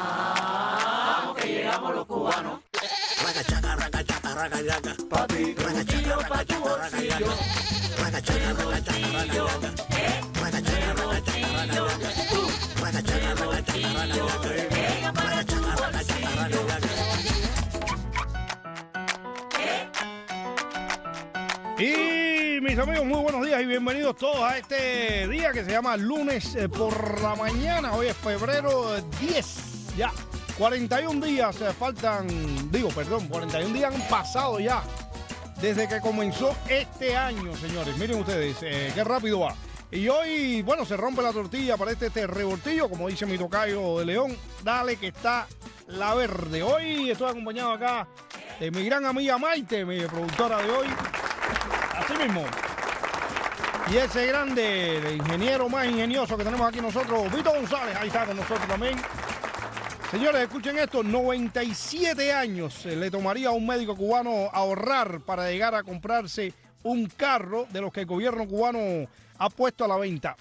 Vamos que llegamos los cubanos. Ragachaca, ragachaca, ragachaca. Papi, bolsillo pa' tu bolsillo. Ragachaca, ragachaca, ragachaca. Ragachaca, ragachaca, ragachaca. Ragachaca, ragachaca, ragachaca. Ragachaca, ragachaca, ragachaca. Y mis amigos, muy buenos días y bienvenidos todos a este día que se llama lunes por la mañana. Hoy es febrero 10, ya 41 días faltan, 41 días han pasado ya desde que comenzó este año, señores. Miren ustedes, qué rápido va. Y hoy, bueno, se rompe la tortilla para este revoltillo, como dice mi tocayo de León, dale que está la verde. Hoy estoy acompañado acá de mi gran amiga Maite, mi productora de hoy. Así mismo. Y ese grande, el ingeniero más ingenioso que tenemos aquí nosotros, Vito González, ahí está con nosotros también. Señores, escuchen esto, 97 años le tomaría a un médico cubano ahorrar para llegar a comprarse un carro de los que el gobierno cubano ha puesto a la venta.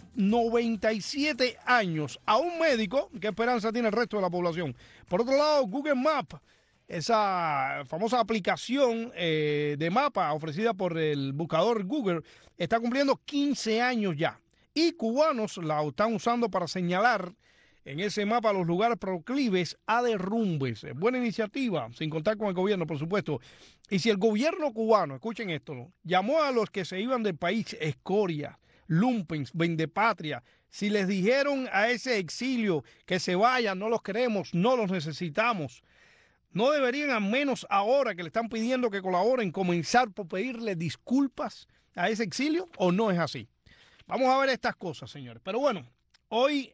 97 años a un médico. ¿Qué esperanza tiene el resto de la población? Por otro lado, Google Maps, esa famosa aplicación de mapa ofrecida por el buscador Google, está cumpliendo 15 años ya. Y cubanos la están usando para señalar en ese mapa los lugares proclives a derrumbes. Buena iniciativa, sin contar con el gobierno, por supuesto. Y si el gobierno cubano, escuchen esto, ¿no?, llamó a los que se iban del país escoria, lumpens, vendepatria, si les dijeron a ese exilio que se vayan, no los queremos, no los necesitamos, ¿no deberían, al menos ahora que le están pidiendo que colaboren, comenzar por pedirle disculpas a ese exilio? ¿O no es así? Vamos a ver estas cosas, señores. Pero bueno, hoy,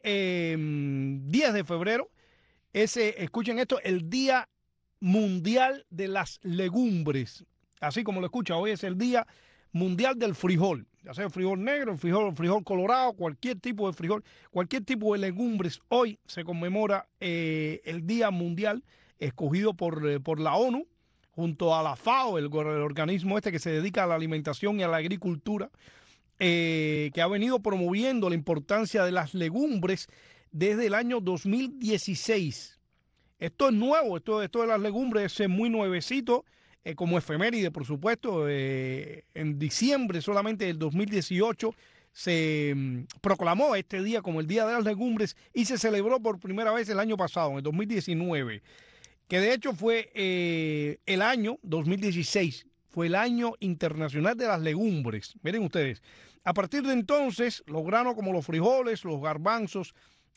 10 de febrero, escuchen esto, el Día Mundial de las Legumbres. Así como lo escucha, hoy es el Día Mundial del Frijol. Ya sea el frijol negro, el frijol colorado, cualquier tipo de frijol, cualquier tipo de legumbres. Hoy se conmemora el Día Mundial escogido por la ONU, junto a la FAO, el organismo que se dedica a la alimentación y a la agricultura, que ha venido promoviendo la importancia de las legumbres desde el año 2016. Esto es nuevo, esto de las legumbres es muy nuevecito, como efeméride, por supuesto. En diciembre solamente del 2018 se proclamó este día como el Día de las Legumbres y se celebró por primera vez el año pasado, en el 2019. Que de hecho fue el año 2016, fue el año internacional de las legumbres. Miren ustedes, a partir de entonces, los granos como los frijoles, los garbanzos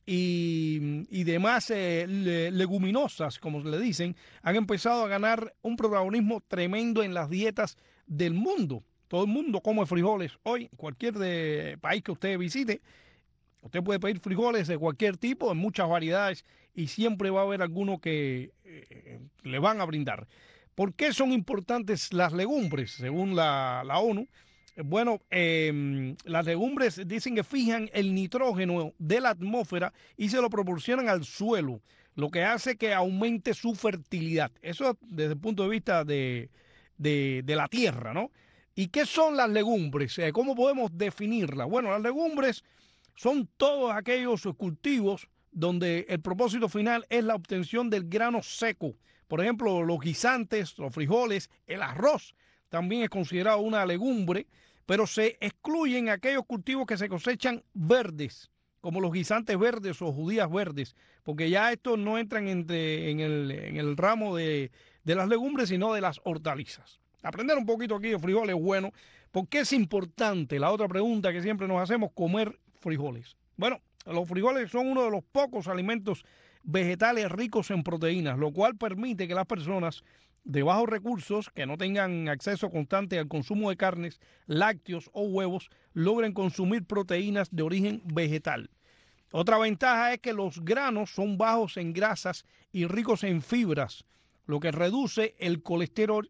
y demás leguminosas, como le dicen, han empezado a ganar un protagonismo tremendo en las dietas del mundo. Todo el mundo come frijoles hoy, cualquier país que usted visite. Usted puede pedir frijoles de cualquier tipo, en muchas variedades, y siempre va a haber alguno que le van a brindar. ¿Por qué son importantes las legumbres, según la ONU? Bueno, las legumbres dicen que fijan el nitrógeno de la atmósfera y se lo proporcionan al suelo, lo que hace que aumente su fertilidad. Eso desde el punto de vista de la tierra, ¿no? ¿Y qué son las legumbres? ¿Cómo podemos definirlas? Bueno, las legumbres son todos aquellos cultivos donde el propósito final es la obtención del grano seco. Por ejemplo, los guisantes, los frijoles, el arroz también es considerado una legumbre, pero se excluyen aquellos cultivos que se cosechan verdes, como los guisantes verdes o judías verdes, porque ya estos no entran en el ramo de las legumbres, sino de las hortalizas. Aprender un poquito aquí de frijoles es bueno. ¿Por qué es importante? La otra pregunta que siempre nos hacemos, comer frijoles. Bueno, los frijoles son uno de los pocos alimentos vegetales ricos en proteínas, lo cual permite que las personas de bajos recursos, que no tengan acceso constante al consumo de carnes, lácteos o huevos, logren consumir proteínas de origen vegetal. Otra ventaja es que los granos son bajos en grasas y ricos en fibras, lo que reduce el colesterol,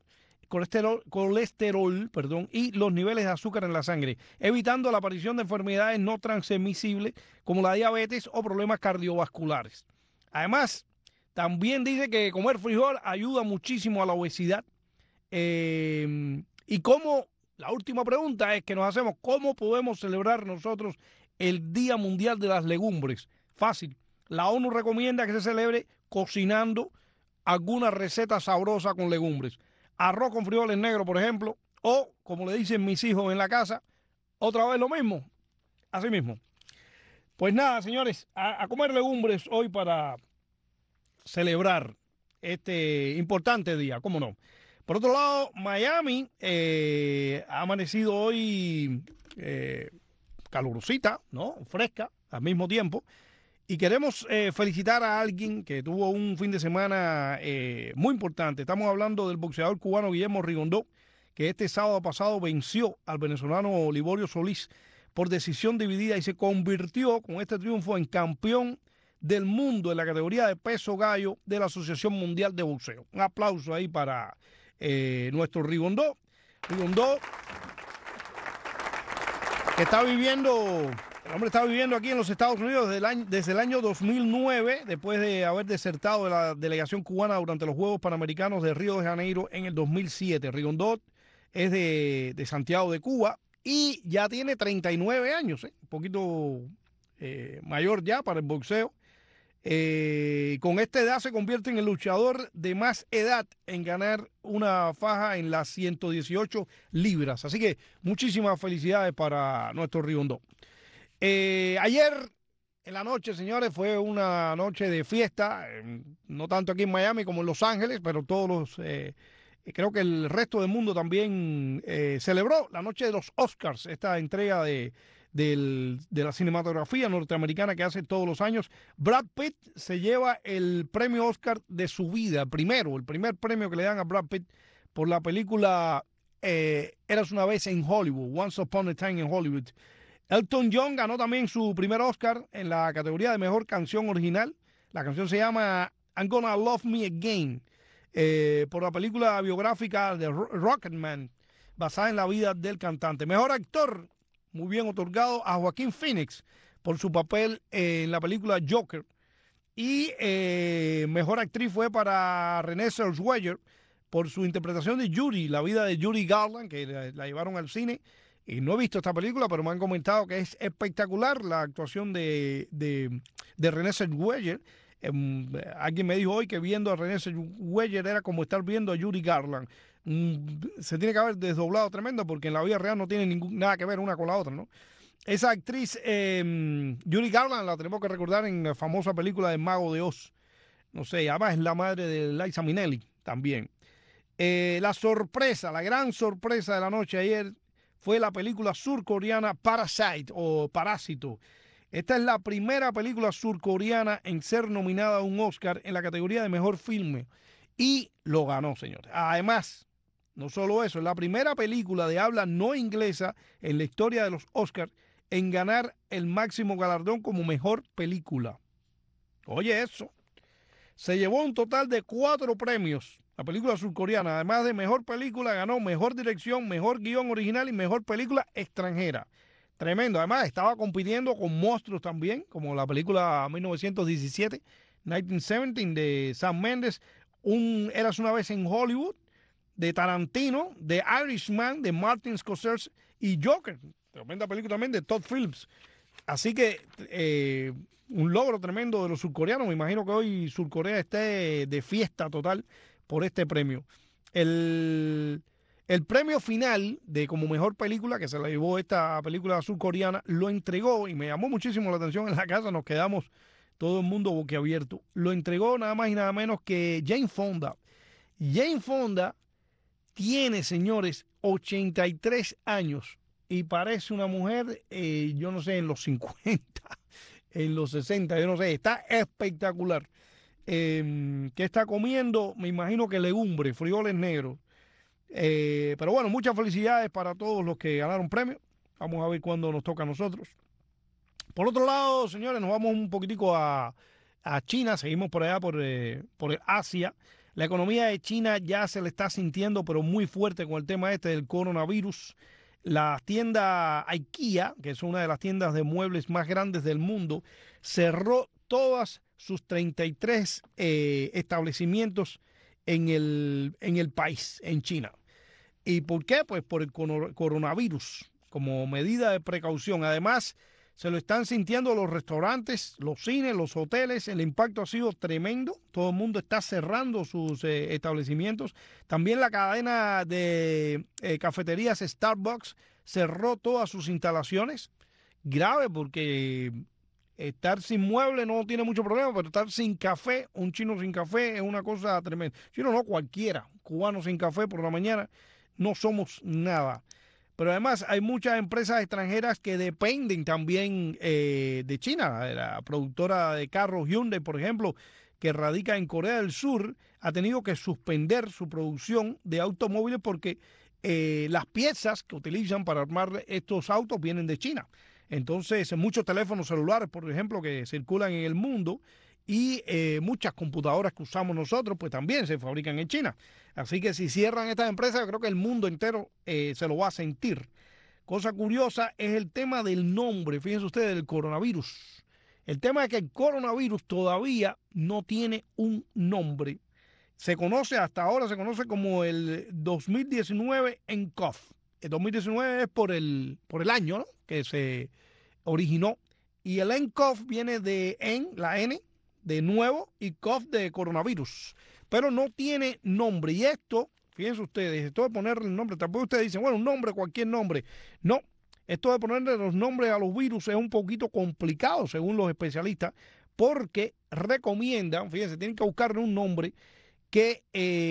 y los niveles de azúcar en la sangre, evitando la aparición de enfermedades no transmisibles como la diabetes o problemas cardiovasculares. Además, también dice que comer frijol ayuda muchísimo a la obesidad. Y cómo, la última pregunta es que nos hacemos, ¿cómo podemos celebrar nosotros el Día Mundial de las Legumbres? Fácil, la ONU recomienda que se celebre cocinando alguna receta sabrosa con legumbres. Arroz con frijoles negros, por ejemplo, o, como le dicen mis hijos en la casa, otra vez lo mismo, así mismo. Pues nada, señores, a comer legumbres hoy para celebrar este importante día, ¿cómo no? Por otro lado, Miami ha amanecido hoy calurosita, ¿no? Fresca al mismo tiempo. Y queremos felicitar a alguien que tuvo un fin de semana muy importante. Estamos hablando del boxeador cubano Guillermo Rigondó, que este sábado pasado venció al venezolano Liborio Solís por decisión dividida y se convirtió con este triunfo en campeón del mundo en la categoría de peso gallo de la Asociación Mundial de Boxeo. Un aplauso ahí para nuestro Rigondó. Rigondó, que está viviendo, el hombre está viviendo aquí en los Estados Unidos desde el año 2009, después de haber desertado de la delegación cubana durante los Juegos Panamericanos de Río de Janeiro en el 2007. Rigondó es de Santiago de Cuba y ya tiene 39 años, un poquito mayor ya para el boxeo. Con esta edad se convierte en el luchador de más edad en ganar una faja en las 118 libras. Así que muchísimas felicidades para nuestro Rigondó. Ayer en la noche, señores, fue una noche de fiesta, no tanto aquí en Miami como en Los Ángeles, pero creo que el resto del mundo también celebró la noche de los Oscars, esta entrega de la cinematografía norteamericana que hace todos los años. Brad Pitt se lleva el premio Oscar de su vida, el primer premio que le dan a Brad Pitt por la película Eras una vez en Hollywood, Once Upon a Time in Hollywood. Elton John ganó también su primer Oscar en la categoría de mejor canción original. La canción se llama I'm Gonna Love Me Again, por la película biográfica de Rocketman, basada en la vida del cantante. Mejor actor, muy bien otorgado a Joaquín Phoenix por su papel en la película Joker. Y mejor actriz fue para Renée Zellweger por su interpretación de Judy, la vida de Judy Garland, que la llevaron al cine. Y no he visto esta película, pero me han comentado que es espectacular la actuación de Renée Zellweger. Alguien me dijo hoy que viendo a Renée Zellweger era como estar viendo a Judy Garland. Se tiene que haber desdoblado tremendo porque en la vida real no tiene nada que ver una con la otra, ¿no? Esa actriz, Judy Garland, la tenemos que recordar en la famosa película de Mago de Oz. No sé, además es la madre de Liza Minnelli también. La gran sorpresa de la noche ayer fue la película surcoreana Parasite o Parásito. Esta es la primera película surcoreana en ser nominada a un Oscar en la categoría de mejor filme. Y lo ganó, señores. Además, no solo eso, es la primera película de habla no inglesa en la historia de los Oscars en ganar el máximo galardón como mejor película. Oye eso. Se llevó un total de 4 premios. La película surcoreana, además de mejor película, ganó mejor dirección, mejor guión original y mejor película extranjera. Tremendo. Además, estaba compitiendo con monstruos también, como la película 1917, 1917 de Sam Mendes, Eras una vez en Hollywood, de Tarantino, de Irishman, de Martin Scorsese y Joker. Tremenda película también de Todd Phillips. Así que un logro tremendo de los surcoreanos. Me imagino que hoy Surcorea esté de fiesta total por este premio. El premio final de como mejor película, que se la llevó esta película surcoreana, lo entregó, y me llamó muchísimo la atención en la casa, nos quedamos todo el mundo boquiabierto. Lo entregó nada más y nada menos que Jane Fonda. Jane Fonda tiene, señores, 83 años y parece una mujer, yo no sé, en los 50, en los 60, yo no sé, está espectacular. ¿Qué está comiendo? Me imagino que legumbres, frijoles negros. Pero bueno, muchas felicidades para todos los que ganaron premios. Vamos a ver cuándo nos toca a nosotros. Por otro lado, señores, nos vamos un poquitico a China. Seguimos por allá, por el Asia. La economía de China ya se le está sintiendo, pero muy fuerte con el tema del coronavirus. La tienda IKEA, que es una de las tiendas de muebles más grandes del mundo, cerró todas sus 33 establecimientos en el país, en China. ¿Y por qué? Pues por el coronavirus, como medida de precaución. Además, se lo están sintiendo los restaurantes, los cines, los hoteles. El impacto ha sido tremendo. Todo el mundo está cerrando sus establecimientos. También la cadena de cafeterías Starbucks cerró todas sus instalaciones. Grave, porque estar sin mueble no tiene mucho problema, pero estar sin café, un chino sin café, es una cosa tremenda. Chino no, cualquiera. Cubano sin café por la mañana, no somos nada. Pero además hay muchas empresas extranjeras que dependen también de China. La productora de carros Hyundai, por ejemplo, que radica en Corea del Sur, ha tenido que suspender su producción de automóviles porque las piezas que utilizan para armar estos autos vienen de China. Entonces, muchos teléfonos celulares, por ejemplo, que circulan en el mundo y muchas computadoras que usamos nosotros, pues también se fabrican en China. Así que si cierran estas empresas, yo creo que el mundo entero se lo va a sentir. Cosa curiosa es el tema del nombre, fíjense ustedes, del coronavirus. El tema es que el coronavirus todavía no tiene un nombre. Se conoce, hasta ahora se conoce como el 2019 nCoV. El 2019 es por el año, ¿no?, que se originó. Y el nCoV viene de la N, de nuevo, y COV de coronavirus. Pero no tiene nombre. Y esto, fíjense ustedes, esto de ponerle el nombre, tampoco ustedes dicen, bueno, un nombre, cualquier nombre. No, esto de ponerle los nombres a los virus es un poquito complicado, según los especialistas, porque recomiendan, fíjense, tienen que buscarle un nombre que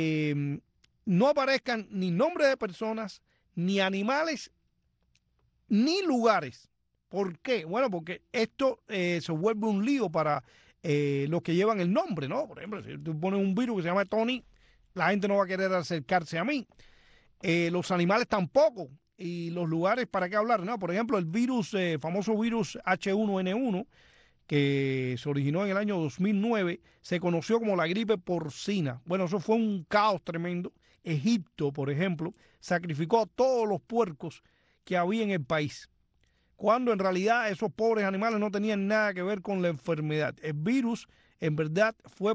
no aparezcan ni nombres de personas, ni animales, ni lugares. ¿Por qué? Bueno, porque esto se vuelve un lío para los que llevan el nombre, ¿no? Por ejemplo, si tú pones un virus que se llama Tony, la gente no va a querer acercarse a mí. Los animales tampoco. Y los lugares, ¿para qué hablar? No, por ejemplo, el virus, famoso virus H1N1, que se originó en el año 2009, se conoció como la gripe porcina. Bueno, eso fue un caos tremendo. Egipto, por ejemplo, sacrificó a todos los puercos que había en el país, cuando en realidad esos pobres animales no tenían nada que ver con la enfermedad. El virus, en verdad, fue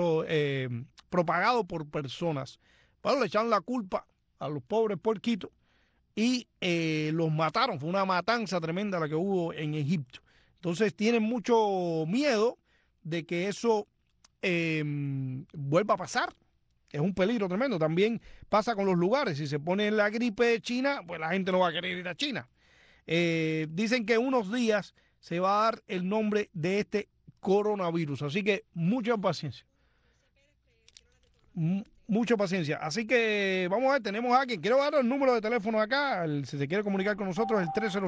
propagado por personas. Bueno, le echaron la culpa a los pobres puerquitos y los mataron. Fue una matanza tremenda la que hubo en Egipto. Entonces tienen mucho miedo de que eso vuelva a pasar. Es un peligro tremendo. También pasa con los lugares. Si se pone la gripe china, pues la gente no va a querer ir a China. Dicen que unos días se va a dar el nombre de este coronavirus. Así que mucha paciencia. Mucha paciencia. Así que vamos a ver, tenemos a alguien. Quiero dar el número de teléfono acá. Si se quiere comunicar con nosotros, el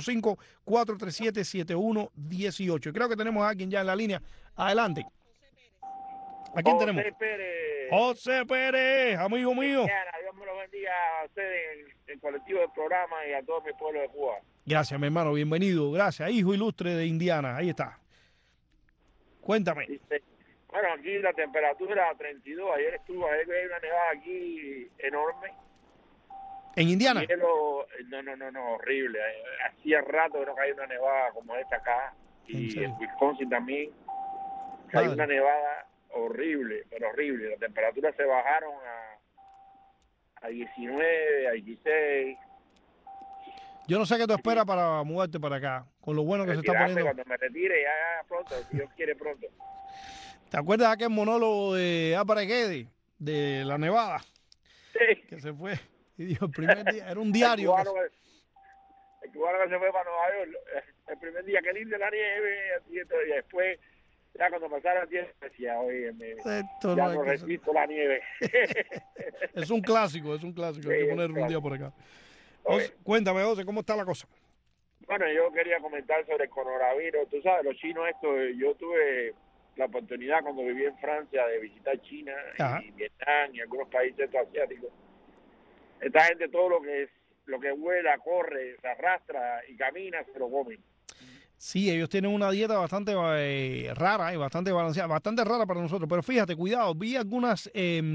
305-437-7118. Creo que tenemos a alguien ya en la línea. Adelante. ¿A quién tenemos? José Pérez. José Pérez, amigo mío. Dios me lo bendiga a ustedes, el colectivo del programa y a todo mi pueblo de Cuba. Gracias, mi hermano, bienvenido. Gracias, hijo ilustre de Indiana. Ahí está. Cuéntame. Bueno, aquí la temperatura 32. Ayer hay una nevada aquí enorme. ¿En Indiana? Hielo, no, horrible. Hacía rato que no caía una nevada como esta acá. Y en Wisconsin también. Hay una nevada horrible, pero horrible. Las temperaturas se bajaron a 19, a 16. Yo no sé qué tú esperas para mudarte para acá, con lo bueno que se está poniendo. Cuando me retire, ya pronto, si Dios quiere pronto. ¿Te acuerdas de aquel monólogo de Apareguede, de la Nevada? Sí. Que se fue y dijo el primer día, era un diario. El cubano que se fue para Nueva York, el primer día, qué linda la nieve, así y después, ya cuando pasaron 10, decía, oye, no resisto la nieve. Es un clásico, hay que ponerlo un día por acá. José, cuéntame, José, ¿cómo está la cosa? Bueno, yo quería comentar sobre el coronavirus. Tú sabes, los chinos yo tuve la oportunidad cuando viví en Francia de visitar China y Vietnam y algunos países asiáticos. Esta gente todo lo que vuela, corre, se arrastra y camina, se lo comen. Sí, ellos tienen una dieta bastante rara y bastante balanceada, bastante rara para nosotros. Pero fíjate, cuidado, vi algunas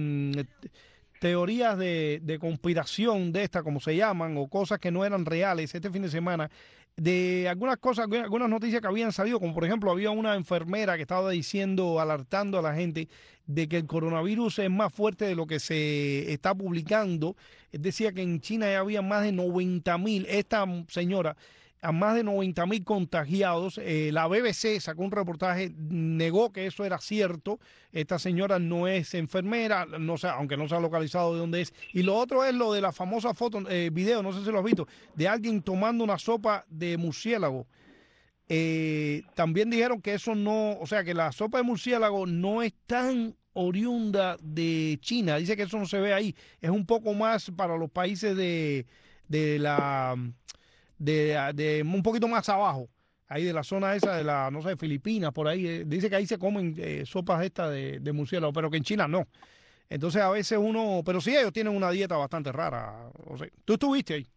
teorías de conspiración de esta, como se llaman, o cosas que no eran reales este fin de semana, de algunas cosas, algunas noticias que habían salido, como por ejemplo había una enfermera que estaba diciendo, alertando a la gente de que el coronavirus es más fuerte de lo que se está publicando. Decía que en China ya había más de 90,000. Esta señora a más de 90,000 contagiados. La BBC sacó un reportaje, negó que eso era cierto. Esta señora no es enfermera, no sé, aunque no se ha localizado de dónde es. Y lo otro es lo de la famosa foto, video, no sé si lo has visto, de alguien tomando una sopa de murciélago. También dijeron que eso no, o sea, que la sopa de murciélago no es tan oriunda de China. Dice que eso no se ve ahí. Es un poco más para los países de un poquito más abajo, ahí de la zona esa de la, no sé, Filipinas, por ahí. Dice que ahí se comen sopas estas de murciélago, pero que en China no. Entonces a veces uno, pero sí, ellos tienen una dieta bastante rara. O sea, ¿tú estuviste ahí?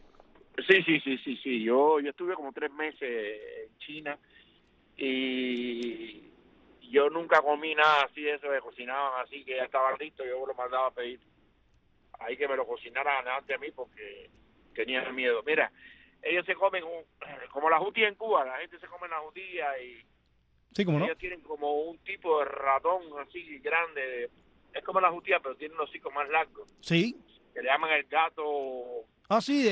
Sí. Yo estuve como 3 meses en China y yo nunca comí nada así de eso, que cocinaban así, que ya estaba listo, yo lo mandaba a pedir. Ahí que me lo cocinaran antes de mí porque tenía miedo. Mira, ellos se comen como la jutía en Cuba, la gente se come la jutía y sí, ¿cómo no? ellos tienen como un tipo de ratón así grande, es como la jutía, pero tiene unos hocicos más largos. Sí. Que le llaman el gato... Ah, sí,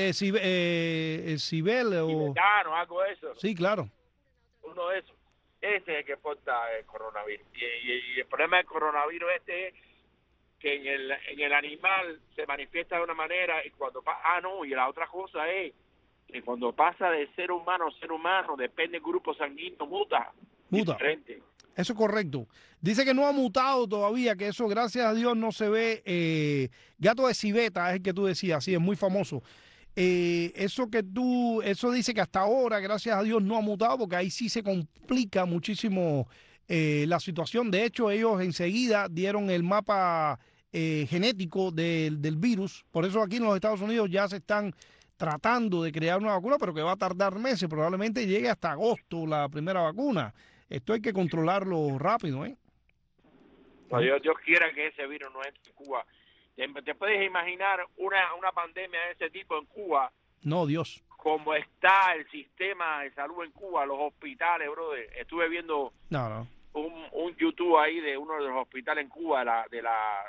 Cibel o... tibetano, algo de eso. Sí, claro. Uno de esos. Ese es el que porta el coronavirus. Y el problema del coronavirus es que en el animal se manifiesta de una manera y cuando y la otra cosa es que cuando pasa de ser humano a ser humano, depende del grupo sanguíneo, muta. Diferente. Eso es correcto. Dice que no ha mutado todavía, que eso gracias a Dios no se ve. Gato de civeta es el que tú decías, sí, es muy famoso. Eso dice que hasta ahora, gracias a Dios, no ha mutado, porque ahí sí se complica muchísimo la situación. De hecho, ellos enseguida dieron el mapa genético del virus. Por eso aquí en los Estados Unidos ya se están tratando de crear una vacuna, pero que va a tardar meses. Probablemente llegue hasta agosto la primera vacuna. Esto hay que controlarlo rápido, ¿eh? No, Dios quiera que ese virus no entre en Cuba. ¿Te puedes imaginar una pandemia de ese tipo en Cuba? No, Dios. Como está el sistema de salud en Cuba, los hospitales, brother. Estuve viendo un YouTube ahí de uno de los hospitales en Cuba, de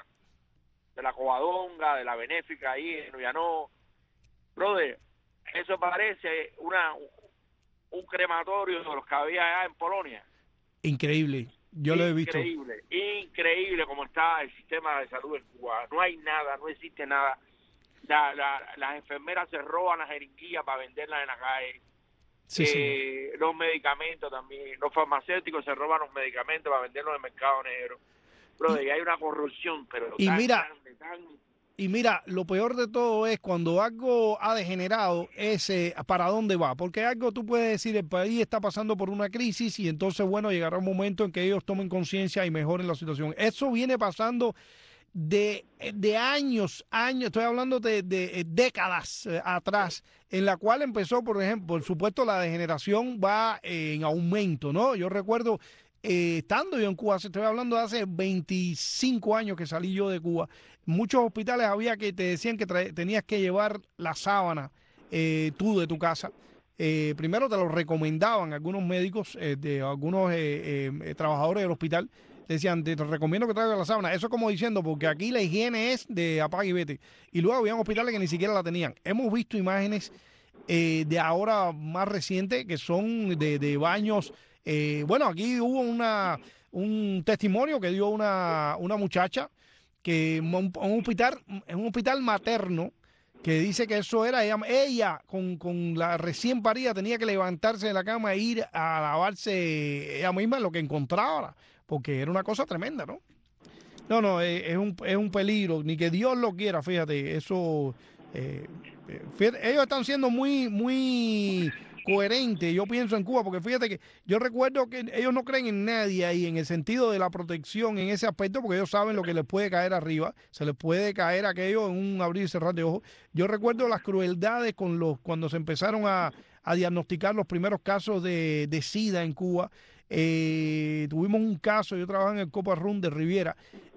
la Covadonga, de la Benéfica ahí en Nuyanó. Brother, eso parece un crematorio de los que había allá en Polonia. Increíble, yo lo he visto. Increíble como está el sistema de salud en Cuba. No hay nada, no existe nada. Las enfermeras se roban las jeringuillas para venderlas en la calle. Sí. Los medicamentos también. Los farmacéuticos se roban los medicamentos para venderlos en el mercado negro. Pero y hay una corrupción, pero tan grande, Y mira, lo peor de todo es cuando algo ha degenerado, para dónde va. Porque algo tú puedes decir, el país está pasando por una crisis y entonces, bueno, llegará un momento en que ellos tomen conciencia y mejoren la situación. Eso viene pasando de años, estoy hablando de décadas atrás, en la cual empezó, por ejemplo, por supuesto, la degeneración va en aumento, ¿no? Yo recuerdo... estando yo en Cuba, estoy hablando de hace 25 años que salí yo de Cuba, muchos hospitales había que te decían que tenías que llevar la sábana tú de tu casa. Primero te lo recomendaban algunos médicos, de algunos trabajadores del hospital, decían, te recomiendo que traigas la sábana. Eso es como diciendo, porque aquí la higiene es de apaga y vete. Y luego habían hospitales que ni siquiera la tenían. Hemos visto imágenes de ahora más recientes que son de baños. Bueno, aquí hubo un testimonio que dio una muchacha que en un hospital materno, que dice que eso era ella con la recién parida tenía que levantarse de la cama e ir a lavarse ella misma lo que encontraba, porque era una cosa tremenda, ¿no? No, es un peligro, ni que Dios lo quiera, fíjate, eso, fíjate, ellos están siendo muy coherente, yo pienso en Cuba, porque fíjate que yo recuerdo que ellos no creen en nadie ahí, en el sentido de la protección, en ese aspecto, porque ellos saben lo que les puede caer arriba, se les puede caer aquello en un abrir y cerrar de ojos. Yo recuerdo las crueldades cuando se empezaron a diagnosticar los primeros casos de SIDA en Cuba. Tuvimos un caso, yo trabajaba en el Copa Run de Riviera,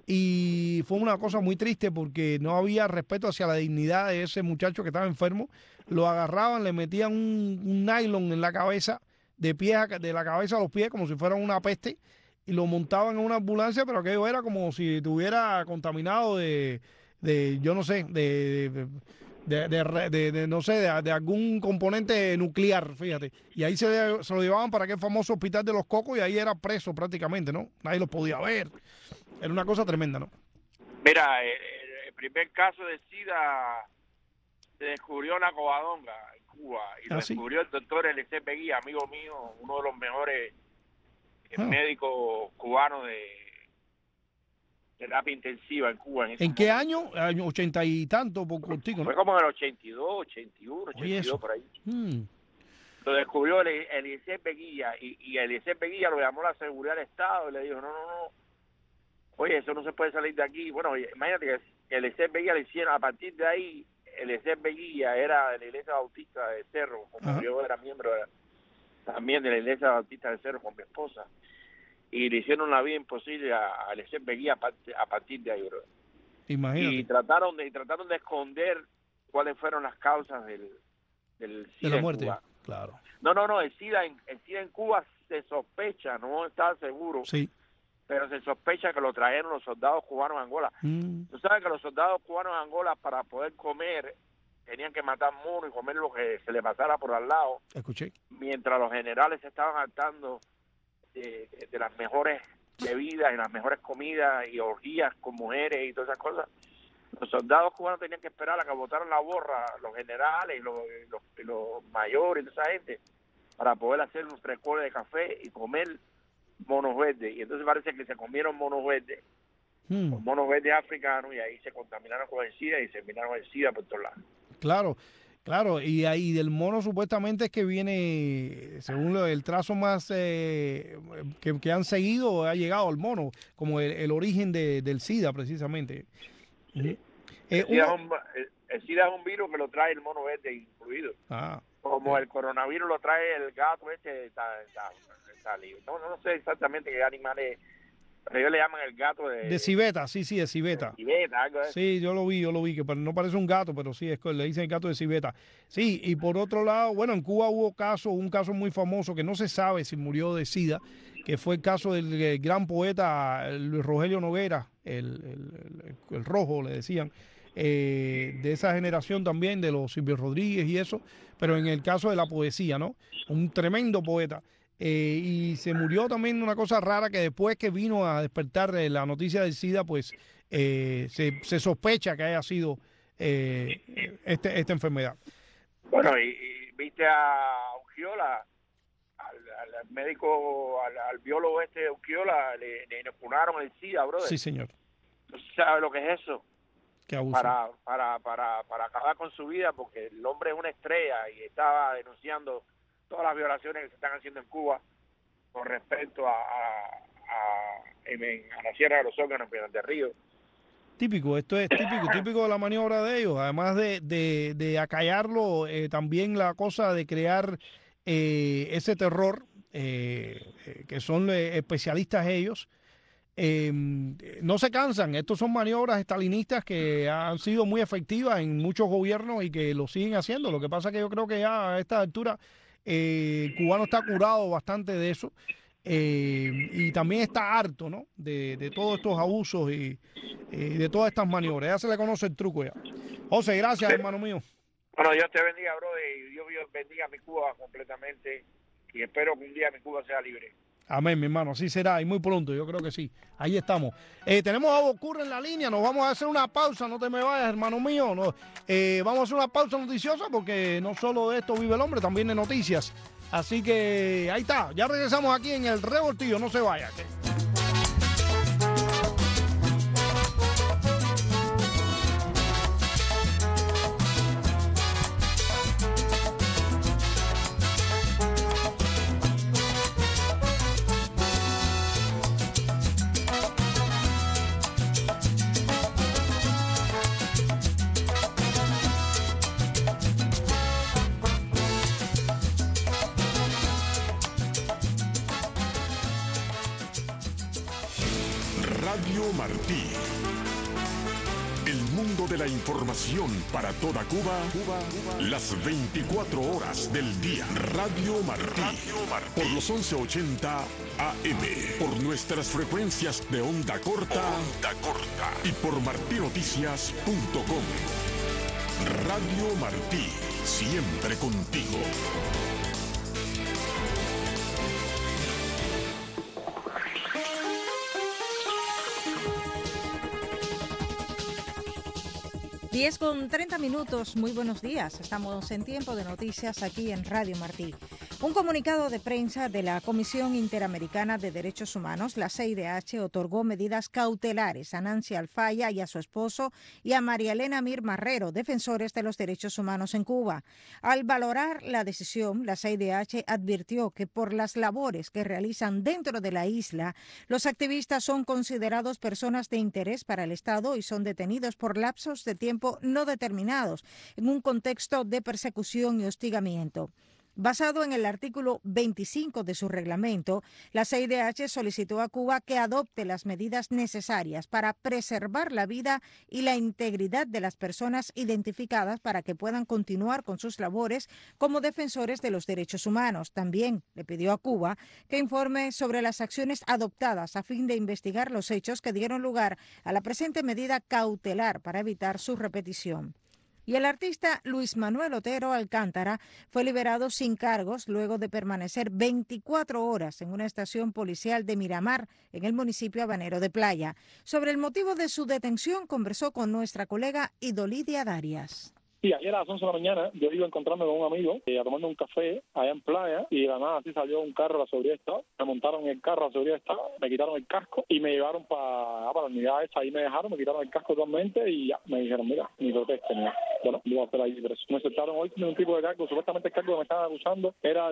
y fue una cosa muy triste porque no había respeto hacia la dignidad de ese muchacho que estaba enfermo. Lo agarraban, le metían un nylon en la cabeza, de la cabeza a los pies, como si fuera una peste, y lo montaban en una ambulancia, pero aquello era como si estuviera contaminado de yo no sé, no sé, de algún componente nuclear, fíjate. Y ahí se lo llevaban para aquel famoso hospital de Los Cocos y ahí era preso prácticamente, ¿no? Nadie los podía ver. Era una cosa tremenda, ¿no? Mira, el primer caso de SIDA se descubrió en la Covadonga, en Cuba, y lo descubrió el doctor Eliezer Peguía, amigo mío, uno de los mejores médicos cubanos de terapia intensiva en Cuba. ¿En qué año? ¿Año 80 y tanto? Por contigo, ¿no? Fue como en el 82, 81, 82, por ahí. Lo descubrió Eliezer Peguía, y Eliezer Peguía lo llamó la seguridad del Estado y le dijo, no, oye, eso no se puede salir de aquí. Bueno, imagínate que Eliezer Peguía le hicieron, a partir de ahí, Eliezer Peguía era de la Iglesia Bautista de Cerro, como yo era miembro también de la Iglesia Bautista de Cerro con mi esposa, y le hicieron la vida imposible a Eliezer Peguía a partir de ahí, bro. Imagínate. Y trataron de esconder cuáles fueron las causas del SIDA de la muerte. En Cuba. Claro. No, el SIDA en Cuba se sospecha, no está seguro. Sí. Pero se sospecha que lo trajeron los soldados cubanos a Angola. Tú sabes que los soldados cubanos a Angola, para poder comer, tenían que matar monos y comer lo que se le pasara por al lado. Escuché. Mientras los generales se estaban hartando de las mejores bebidas y las mejores comidas y orgías con mujeres y todas esas cosas. Los soldados cubanos tenían que esperar a que botaran la borra, los generales y los mayores y toda esa gente, para poder hacer un frescor de café y comer monos verdes. Y entonces parece que se comieron monos verdes, monos verdes africanos, y ahí se contaminaron con el SIDA y se terminaron el SIDA por todos lados. Claro, y ahí del mono supuestamente es que viene, según el trazo más que han seguido, ha llegado al mono, como el origen del SIDA precisamente. Sí. El SIDA es un virus que lo trae el mono verde incluido. Como el coronavirus lo trae el gato está libre. No sé exactamente qué animal es, pero ellos le llaman el gato de civeta, sí, de civeta. Algo de eso. Sí, yo lo vi, que no parece un gato, pero sí, le dicen el gato de civeta. Sí, y por otro lado, bueno, en Cuba hubo un caso muy famoso que no se sabe si murió de SIDA, que fue el caso del gran poeta Luis Rogelio Noguera, el Rojo, le decían, de esa generación también, de los Silvio Rodríguez y eso, pero en el caso de la poesía, ¿no? Un tremendo poeta. Y se murió también una cosa rara, que después que vino a despertar la noticia del SIDA, pues se sospecha que haya sido esta enfermedad. Bueno, y viste a Uquiola, al médico, al biólogo Uquiola, le inocularon el SIDA, brother. Sí, señor. ¿Tú sabes lo que es eso? Qué abuso. Para acabar con su vida, porque el hombre es una estrella y estaba denunciando todas las violaciones que se están haciendo en Cuba con respecto a la Sierra de los Órganos, en Pinar del Río. Típico, esto es típico de la maniobra de ellos, además de acallarlo, también la cosa de crear ese terror, que son especialistas ellos. No se cansan. Estos son maniobras estalinistas que han sido muy efectivas en muchos gobiernos y que lo siguen haciendo. Lo que pasa es que yo creo que ya a esta altura el cubano está curado bastante de eso, y también está harto, ¿no? de todos estos abusos y de todas estas maniobras. Ya se le conoce el truco ya. José, gracias, hermano mío. Bueno, Dios te bendiga, bro, y Dios bendiga a mi Cuba completamente, y espero que un día mi Cuba sea libre. Amén, mi hermano, así será, y muy pronto, yo creo que sí. Ahí estamos. Tenemos a Bocurre en la línea, nos vamos a hacer una pausa, no te me vayas, hermano mío. No, vamos a hacer una pausa noticiosa, porque no solo de esto vive el hombre, también de noticias. Así que ahí está, ya regresamos aquí en el Revoltillo, no se vaya. Radio Martí. El mundo de la información para toda Cuba, las 24 horas del día. Radio Martí. Por los 1180 AM. Por nuestras frecuencias de onda corta. Y por martinoticias.com. Radio Martí, siempre contigo. Diez con 30 minutos, muy buenos días. Estamos en tiempo de noticias aquí en Radio Martí. Un comunicado de prensa de la Comisión Interamericana de Derechos Humanos, la CIDH, otorgó medidas cautelares a Nancy Alfaya y a su esposo y a María Elena Mir Marrero, defensores de los derechos humanos en Cuba. Al valorar la decisión, la CIDH advirtió que por las labores que realizan dentro de la isla, los activistas son considerados personas de interés para el Estado y son detenidos por lapsos de tiempo no determinados en un contexto de persecución y hostigamiento. Basado en el artículo 25 de su reglamento, la CIDH solicitó a Cuba que adopte las medidas necesarias para preservar la vida y la integridad de las personas identificadas para que puedan continuar con sus labores como defensores de los derechos humanos. También le pidió a Cuba que informe sobre las acciones adoptadas a fin de investigar los hechos que dieron lugar a la presente medida cautelar para evitar su repetición. Y el artista Luis Manuel Otero Alcántara fue liberado sin cargos luego de permanecer 24 horas en una estación policial de Miramar, en el municipio habanero de Playa. Sobre el motivo de su detención conversó con nuestra colega Idolidia Darias. Sí, ayer a las 11 de la mañana yo iba a encontrarme con un amigo a tomando un café allá en Playa y de la nada así salió un carro a la seguridad de Estado, me montaron en el carro a la seguridad de Estado, me quitaron el casco y me llevaron para la unidad esa, ahí me dejaron, me quitaron el casco totalmente y ya me dijeron, mira, ni proteste, ni nada. Bueno, yo iba a estar ahí preso. Me aceptaron hoy un tipo de cargo, supuestamente el cargo que me estaban acusando era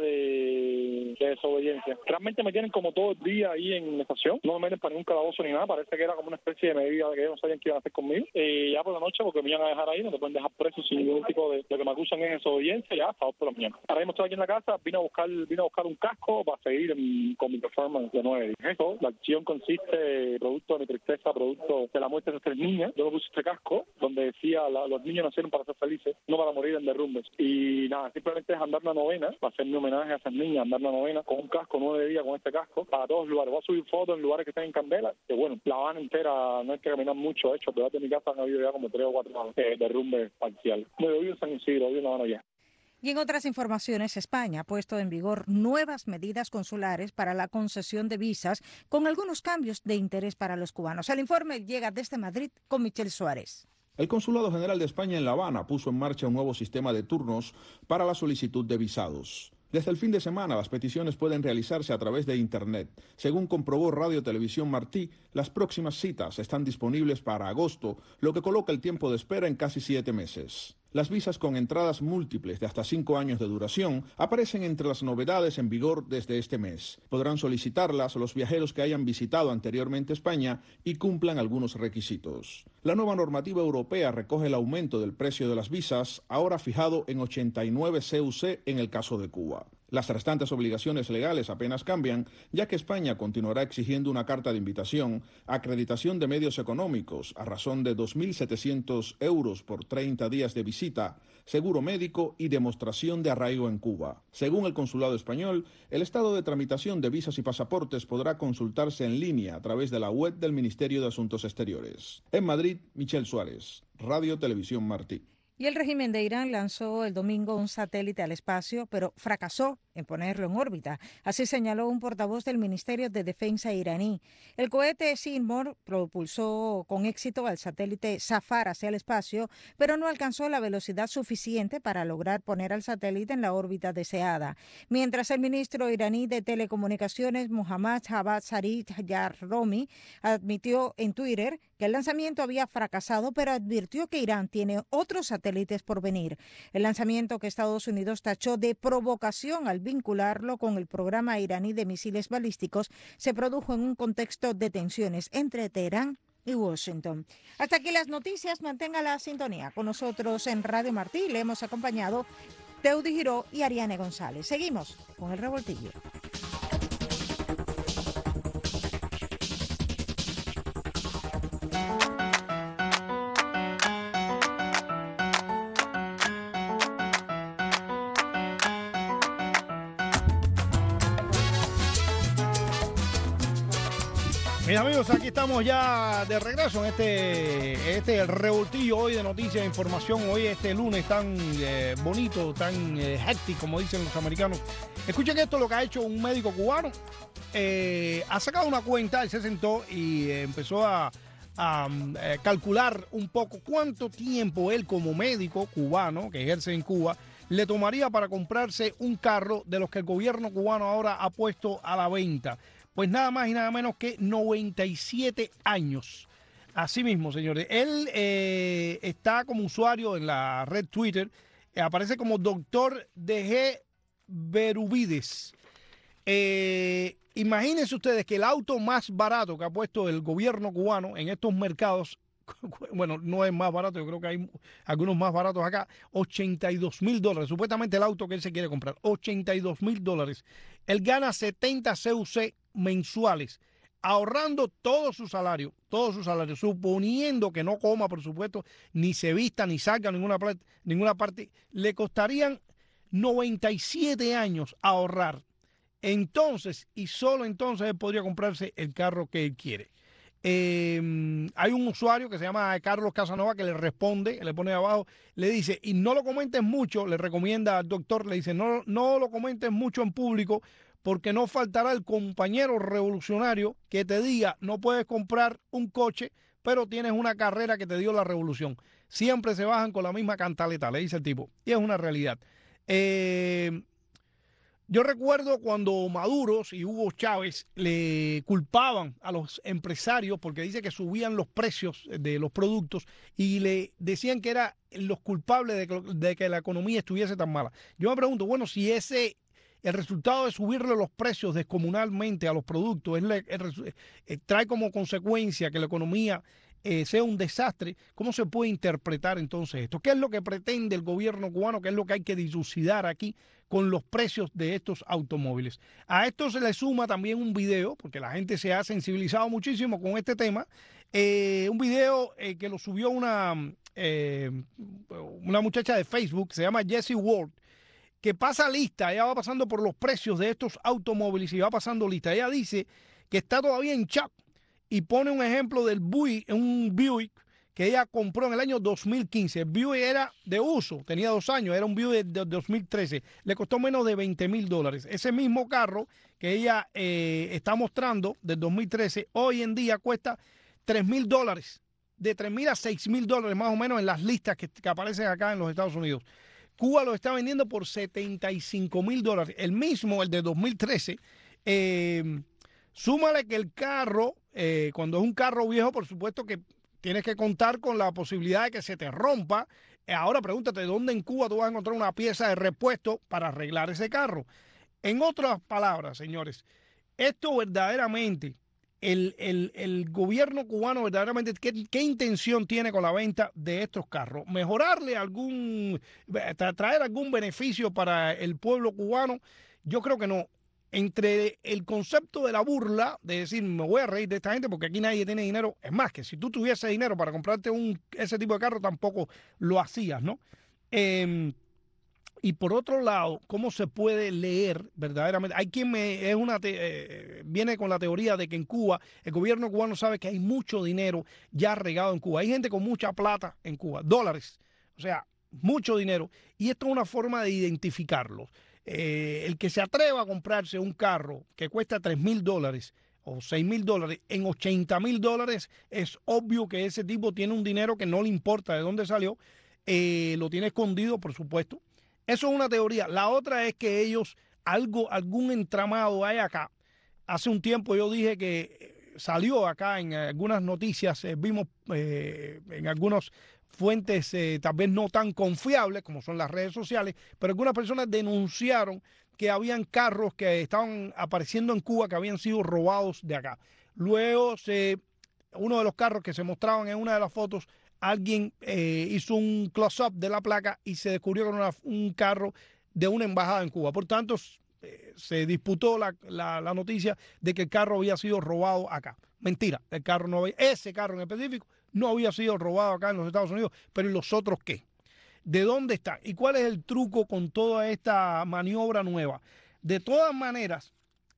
de desobediencia. Realmente me tienen como todo el día ahí en la estación, no me meten para ningún calabozo ni nada, parece que era como una especie de medida que ellos no sabían qué iban a hacer conmigo. Ya por la noche, porque me iban a dejar ahí, no te pueden dejar preso sin ningún tipo de... Lo que me acusan es desobediencia, ya hasta 8 de la mañana. Ahora mismo estoy aquí en la casa, vine a buscar un casco para seguir con mi performance de 9. Eso, la acción consiste, producto de mi tristeza, producto de la muerte de estas 3 niñas. Yo me puse este casco donde decía, los niños nacieron para ser felices, no para morir en derrumbes. Y nada, simplemente es andar una novena, para hacer mi homenaje a esas niñas, andar una novena con un casco, 9 días con este casco, para todos los lugares. Voy a subir fotos en lugares que estén en candela, que bueno, La Habana entera no hay que caminar mucho, de hecho, detrás de mi casa han habido ya como 3 o 4 derrumbes parciales. Me vivo en San Isidro, vivo en La Habana ya. Y en otras informaciones, España ha puesto en vigor nuevas medidas consulares para la concesión de visas, con algunos cambios de interés para los cubanos. El informe llega desde Madrid con Michel Suárez. El Consulado General de España en La Habana puso en marcha un nuevo sistema de turnos para la solicitud de visados. Desde el fin de semana, las peticiones pueden realizarse a través de Internet. Según comprobó Radio Televisión Martí, las próximas citas están disponibles para agosto, lo que coloca el tiempo de espera en casi 7 meses. Las visas con entradas múltiples de hasta 5 años de duración aparecen entre las novedades en vigor desde este mes. Podrán solicitarlas los viajeros que hayan visitado anteriormente España y cumplan algunos requisitos. La nueva normativa europea recoge el aumento del precio de las visas, ahora fijado en 89 CUC en el caso de Cuba. Las restantes obligaciones legales apenas cambian, ya que España continuará exigiendo una carta de invitación, acreditación de medios económicos a razón de 2.700 euros por 30 días de visita, seguro médico y demostración de arraigo en Cuba. Según el Consulado Español, el estado de tramitación de visas y pasaportes podrá consultarse en línea a través de la web del Ministerio de Asuntos Exteriores. En Madrid, Michel Suárez, Radio Televisión Martí. Y el régimen de Irán lanzó el domingo un satélite al espacio, pero fracasó en ponerlo en órbita. Así señaló un portavoz del Ministerio de Defensa iraní. El cohete Seymour propulsó con éxito al satélite Safar hacia el espacio, pero no alcanzó la velocidad suficiente para lograr poner al satélite en la órbita deseada. Mientras el ministro iraní de Telecomunicaciones, Mohammad Javad Zarif Yarromi, admitió en Twitter que el lanzamiento había fracasado, pero advirtió que Irán tiene otros satélites por venir. El lanzamiento, que Estados Unidos tachó de provocación al vincularlo con el programa iraní de misiles balísticos, se produjo en un contexto de tensiones entre Teherán y Washington. Hasta aquí las noticias. Mantenga la sintonía con nosotros en Radio Martí. Le hemos acompañado Teudi Giró y Ariane González. Seguimos con el revoltillo. Mis amigos, aquí estamos ya de regreso en este revoltillo hoy de noticias e información. Hoy este lunes tan bonito, tan hectic, como dicen los americanos. Escuchen esto, lo que ha hecho un médico cubano. Ha sacado una cuenta, él se sentó y empezó a calcular un poco cuánto tiempo él como médico cubano que ejerce en Cuba le tomaría para comprarse un carro de los que el gobierno cubano ahora ha puesto a la venta. Pues nada más y nada menos que 97 años. Así mismo, señores. Él está como usuario en la red Twitter. Aparece como Dr. DG Berubides. Imagínense ustedes que el auto más barato que ha puesto el gobierno cubano en estos mercados, bueno, no es más barato, yo creo que hay algunos más baratos acá, $82,000. Supuestamente el auto que él se quiere comprar, $82,000. Él gana 70 CUC mensuales, ahorrando todo su salario, suponiendo que no coma, por supuesto, ni se vista, ni salga a ninguna parte, le costarían 97 años ahorrar. Entonces, y solo entonces él podría comprarse el carro que él quiere. Hay un usuario que se llama Carlos Casanova que le responde, le pone abajo, le dice, y no lo comentes mucho, le recomienda al doctor, le dice, no lo comentes mucho en público, porque no faltará el compañero revolucionario que te diga, no puedes comprar un coche, pero tienes una carrera que te dio la revolución. Siempre se bajan con la misma cantaleta, le dice el tipo, y es una realidad. Yo recuerdo cuando Maduro y Hugo Chávez le culpaban a los empresarios porque dice que subían los precios de los productos y le decían que eran los culpables de que la economía estuviese tan mala. Yo me pregunto, bueno, si el resultado de subirle los precios descomunalmente a los productos trae como consecuencia que la economía sea un desastre, ¿cómo se puede interpretar entonces esto? ¿Qué es lo que pretende el gobierno cubano? ¿Qué es lo que hay que dilucidar aquí con los precios de estos automóviles? A esto se le suma también un video, porque la gente se ha sensibilizado muchísimo con este tema, un video que lo subió una muchacha de Facebook, se llama Jessie Ward, que pasa lista, ella va pasando por los precios de estos automóviles y va pasando lista. Ella dice que está todavía en shock y pone un ejemplo del un Buick que ella compró en el año 2015. El Buick era de uso, tenía 2 años, era un Buick de 2013. Le costó menos de $20,000. Ese mismo carro que ella está mostrando del 2013, hoy en día cuesta $3,000. De $3,000 a $6,000 más o menos en las listas que aparecen acá en los Estados Unidos. Cuba lo está vendiendo por $75,000. El mismo, el de 2013. Súmale que el carro, cuando es un carro viejo, por supuesto que tienes que contar con la posibilidad de que se te rompa. Ahora pregúntate, ¿dónde en Cuba tú vas a encontrar una pieza de repuesto para arreglar ese carro? En otras palabras, señores, esto verdaderamente, el gobierno cubano verdaderamente, ¿qué intención tiene con la venta de estos carros? ¿Mejorarle traer algún beneficio para el pueblo cubano? Yo creo que no. Entre el concepto de la burla, de decir, me voy a reír de esta gente porque aquí nadie tiene dinero. Es más, que si tú tuviese dinero para comprarte ese tipo de carro, tampoco lo hacías, ¿no? Y por otro lado, ¿cómo se puede leer verdaderamente? Hay quien viene con la teoría de que en Cuba, el gobierno cubano sabe que hay mucho dinero ya regado en Cuba. Hay gente con mucha plata en Cuba, dólares, o sea, mucho dinero. Y esto es una forma de identificarlos. El que se atreva a comprarse un carro que cuesta $3,000 o $6,000 en $80,000, es obvio que ese tipo tiene un dinero que no le importa de dónde salió, lo tiene escondido, por supuesto. Eso es una teoría. La otra es que ellos, algún entramado hay acá. Hace un tiempo yo dije que salió acá en algunas noticias, vimos en algunos fuentes tal vez no tan confiables como son las redes sociales, pero algunas personas denunciaron que habían carros que estaban apareciendo en Cuba que habían sido robados de acá. Luego, uno de los carros que se mostraban en una de las fotos, alguien hizo un close-up de la placa y se descubrió que era un carro de una embajada en Cuba. Por tanto, se disputó la noticia de que el carro había sido robado acá. Mentira, ese carro en específico no había sido robado acá en los Estados Unidos, pero ¿y los otros qué? ¿De dónde están? ¿Y cuál es el truco con toda esta maniobra nueva? De todas maneras,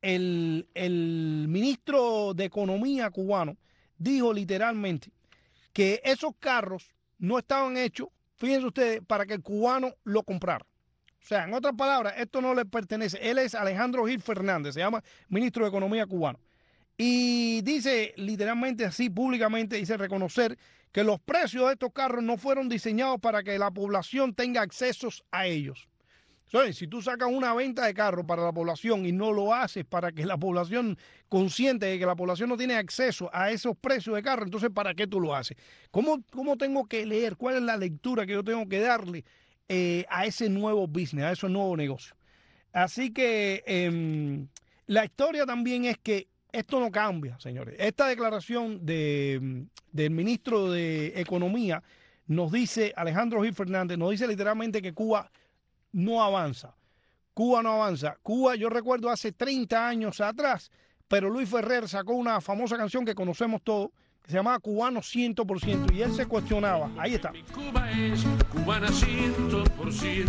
el ministro de Economía cubano dijo literalmente que esos carros no estaban hechos, fíjense ustedes, para que el cubano lo comprara. O sea, en otras palabras, esto no le pertenece. Él es Alejandro Gil Fernández, se llama ministro de Economía cubano. Y dice literalmente así, públicamente, dice reconocer que los precios de estos carros no fueron diseñados para que la población tenga accesos a ellos. Entonces, si tú sacas una venta de carros para la población y no lo haces para que la población, consciente de que la población no tiene acceso a esos precios de carro, entonces ¿para qué tú lo haces? ¿Cómo tengo que leer? ¿Cuál es la lectura que yo tengo que darle a ese nuevo business, a ese nuevo negocio? Así que la historia también es que esto no cambia, señores. Esta declaración del ministro de Economía nos dice, Alejandro Gil Fernández, nos dice literalmente que Cuba no avanza. Cuba no avanza. Cuba, yo recuerdo hace 30 años atrás, pero Luis Ferrer sacó una famosa canción que conocemos todos, que se llamaba Cubano 100%, y él se cuestionaba. Ahí está. Mi Cuba es cubana 100%,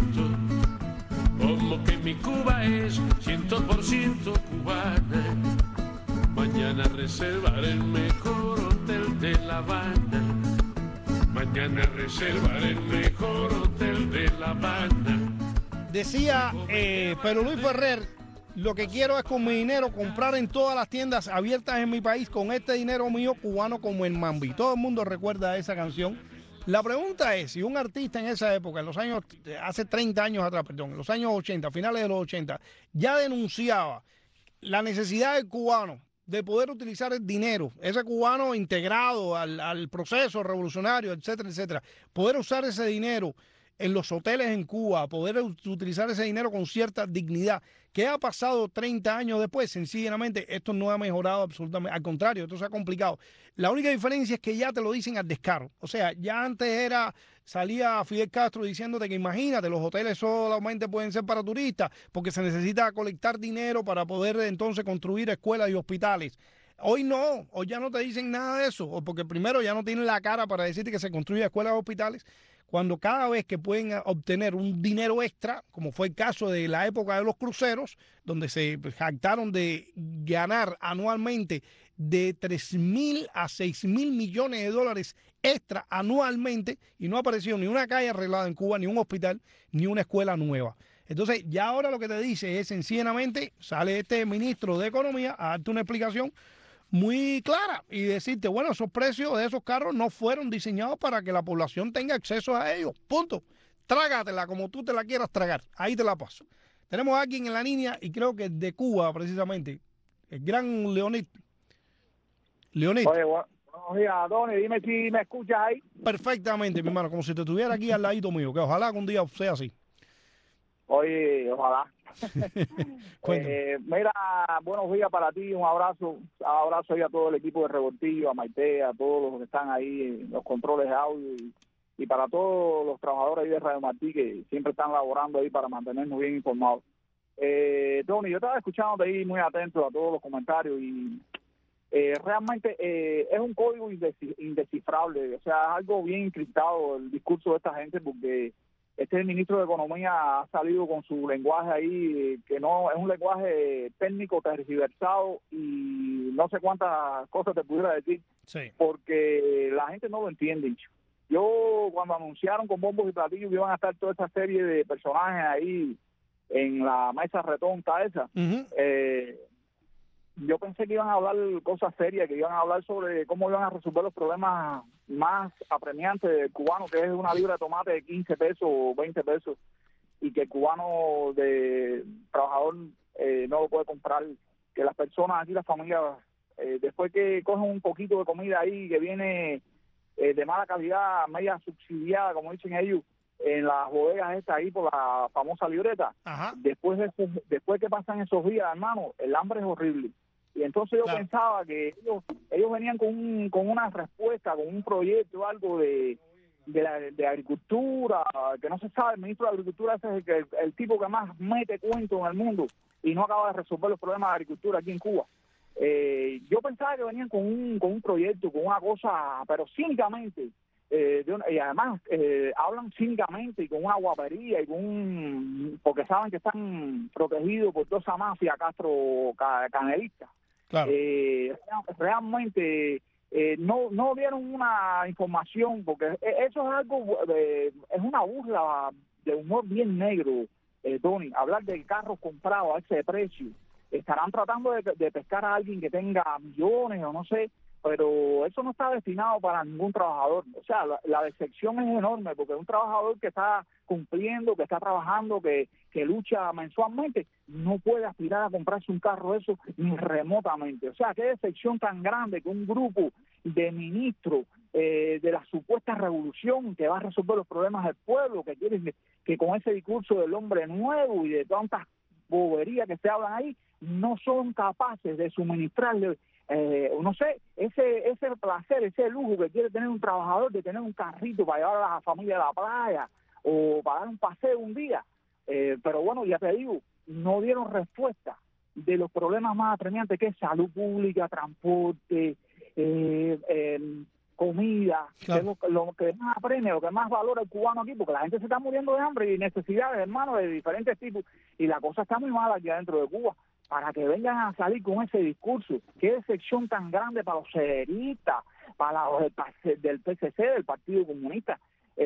como que mi Cuba es 100% cubana. Mañana reservaré el mejor hotel de La Habana. Mañana reservaré el mejor hotel de La Habana. Decía, pero Luis Ferrer, lo que quiero es con mi dinero comprar en todas las tiendas abiertas en mi país, con este dinero mío cubano como el Mambi. Todo el mundo recuerda esa canción. La pregunta es, si un artista en esa época, en los años, hace 30 años atrás, perdón, en los años 80, finales de los 80, ya denunciaba la necesidad del cubano de poder utilizar el dinero, ese cubano integrado al proceso revolucionario, etcétera, etcétera, poder usar ese dinero en los hoteles en Cuba, poder utilizar ese dinero con cierta dignidad. ¿Qué ha pasado 30 años después? Sencillamente, esto no ha mejorado absolutamente. Al contrario, esto se ha complicado. La única diferencia es que ya te lo dicen al descaro. O sea, ya antes salía Fidel Castro diciéndote que imagínate, los hoteles solamente pueden ser para turistas porque se necesita colectar dinero para poder entonces construir escuelas y hospitales. Hoy no, hoy ya no te dicen nada de eso, porque primero ya no tienen la cara para decirte que se construyen escuelas y hospitales, cuando cada vez que pueden obtener un dinero extra, como fue el caso de la época de los cruceros, donde se jactaron de ganar anualmente de 3.000 a 6.000 millones de dólares extra anualmente, y no apareció ni una calle arreglada en Cuba, ni un hospital, ni una escuela nueva. Entonces, ya ahora lo que te dice es, sencillamente, sale este ministro de Economía a darte una explicación muy clara y decirte, bueno, esos precios de esos carros no fueron diseñados para que la población tenga acceso a ellos. Punto. Trágatela como tú te la quieras tragar. Ahí te la paso. Tenemos a alguien en la línea y creo que de Cuba, precisamente, el gran Leonid. Leonid. Oye, buenos días, Tony. Dime si me escuchas ahí. Perfectamente, mi hermano, como si te estuviera aquí al ladito mío, que ojalá que un día sea así. Oye, ojalá. Mira, buenos días para ti, un abrazo ahí a todo el equipo de Revoltillo, a Maite, a todos los que están ahí en los controles de audio y para todos los trabajadores ahí de Radio Martí que siempre están laborando ahí para mantenernos bien informados. Tony, yo estaba escuchando ahí muy atento a todos los comentarios y realmente es un código indescifrable, o sea, es algo bien encriptado el discurso de esta gente, porque este ministro de Economía ha salido con su lenguaje ahí, que no es un lenguaje técnico tergiversado y no sé cuántas cosas te pudiera decir, sí, porque la gente no lo entiende. Yo, cuando anunciaron con bombos y platillos que iban a estar toda esa serie de personajes ahí en la mesa redonda esa, yo pensé que iban a hablar cosas serias, que iban a hablar sobre cómo iban a resolver los problemas más apremiantes del cubano, que es una libra de tomate de 15 pesos o 20 pesos, y que el cubano de trabajador no lo puede comprar, que las personas aquí, las familias, después que cogen un poquito de comida ahí, que viene de mala calidad, media subsidiada, como dicen ellos, en las bodegas estas ahí por la famosa libreta, después que pasan esos días, hermano, el hambre es horrible. Y entonces yo pensaba que ellos venían con una respuesta, con un proyecto, algo de agricultura, que no se sabe. El ministro de Agricultura ese es el tipo que más mete cuento en el mundo y no acaba de resolver los problemas de agricultura aquí en Cuba. Yo pensaba que venían con un proyecto, con una cosa, pero cínicamente, y además hablan cínicamente y con una guapería y porque saben que están protegidos por toda esa mafia canelista. Claro. Realmente no dieron una información, porque eso es algo, es una burla de humor bien negro, Tony, hablar de carros comprados a ese precio. Estarán tratando de pescar a alguien que tenga millones o no sé, pero eso no está destinado para ningún trabajador. O sea, la decepción es enorme, porque un trabajador que está cumpliendo, que está trabajando, que lucha mensualmente, no puede aspirar a comprarse un carro eso ni remotamente. O sea, qué decepción tan grande que un grupo de ministros de la supuesta revolución que va a resolver los problemas del pueblo, que quieren que con ese discurso del hombre nuevo y de tantas boberías que se hablan ahí, no son capaces de suministrarle no sé, ese placer, ese lujo que quiere tener un trabajador de tener un carrito para llevar a la familia a la playa o para dar un paseo un día. Pero bueno, ya te digo, no dieron respuesta de los problemas más apremiantes, que es salud pública, transporte, comida, claro. Que es lo que más apremia, lo que más valora el cubano aquí, porque la gente se está muriendo de hambre y necesidades, hermano, de diferentes tipos, y la cosa está muy mala aquí adentro de Cuba, para que vengan a salir con ese discurso. Qué decepción tan grande para los cederistas, para los del PCC, del Partido Comunista,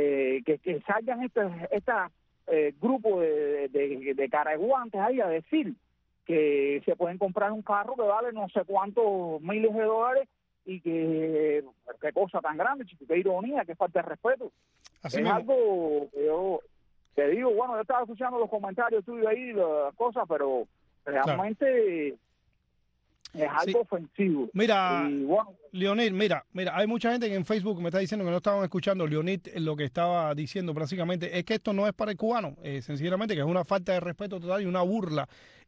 que salgan este grupo de caraguantes ahí a decir que se pueden comprar un carro que vale no sé cuántos miles de dólares y que qué cosa tan grande, chico, qué ironía, qué falta de respeto. Así es algo que yo te digo, bueno, yo estaba escuchando los comentarios tuyos ahí, las cosas, pero realmente es algo ofensivo. Mira, y bueno, Leonid, mira, hay mucha gente que en Facebook me está diciendo que no estaban escuchando. Leonid lo que estaba diciendo básicamente es que esto no es para el cubano, sencillamente que es una falta de respeto total y una burla,